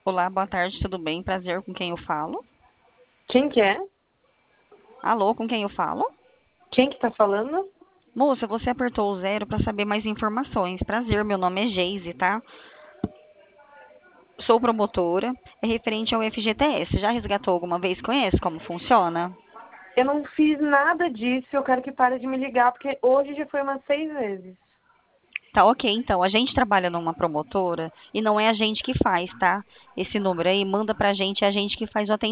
Olá, boa tarde, tudo bem? Prazer, com quem eu falo? Quem que é? Alô, com quem eu falo? Quem que tá falando? Moça, você apertou o zero para saber mais informações. Prazer, meu nome é Geise, tá? Sou promotora, é referente ao FGTS. Já resgatou alguma vez? Conhece como funciona? Eu não fiz nada disso, eu quero que pare de me ligar, porque hoje já foi umas 6 vezes. Tá, ok, então. A gente trabalha numa promotora e não é a gente que faz, tá? Esse número aí manda pra gente, é a gente que faz o atendimento.